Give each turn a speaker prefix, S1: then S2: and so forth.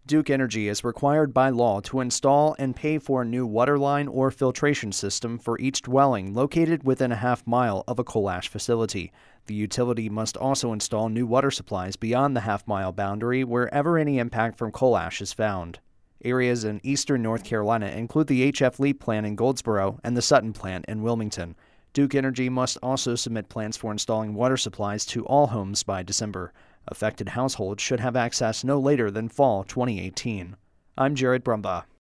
S1: Duke Energy is required by law to install and pay for a new water line or filtration system for each dwelling located within a half-mile of a coal ash facility. The utility must also install new water supplies beyond the half-mile boundary wherever any impact from coal ash is found. Areas in eastern North Carolina include the H.F. Lee plant in Goldsboro and the Sutton plant in Wilmington. Duke Energy must also submit plans for installing water supplies to all homes by December. Affected households should have access no later than fall 2018. I'm Jared Brumbaugh.